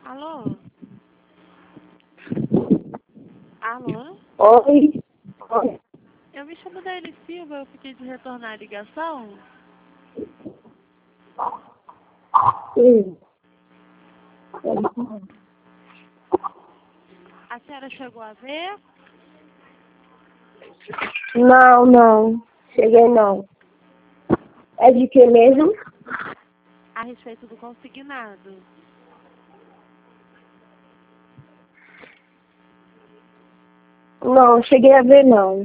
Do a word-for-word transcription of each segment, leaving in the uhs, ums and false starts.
Alô? Alô? Oi. Oi. Eu me chamo Daiane Silva, eu fiquei de retornar a ligação. Sim. A senhora chegou a ver? Não, não. Cheguei não. É de que mesmo? A respeito do consignado. Não, cheguei a ver não.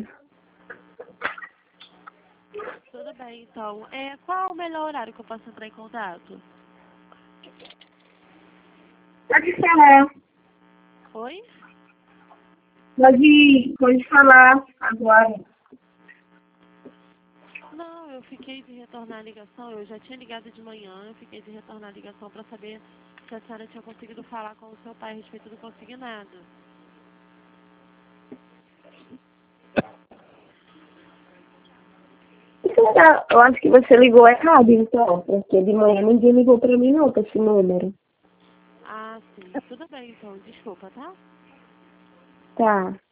Tudo bem, então. É, qual é o melhor horário que eu posso entrar em contato? Pode falar. Oi? Pode, pode falar agora. Não, eu fiquei de retornar a ligação. Eu já tinha ligado de manhã, eu fiquei de retornar a ligação para saber se a senhora tinha conseguido falar com o seu pai a respeito do consignado. Eu acho que você ligou errado, então, porque de manhã ninguém ligou pra mim não, com esse número. Ah, sim. Tudo bem, então. Desculpa, tá? Tá.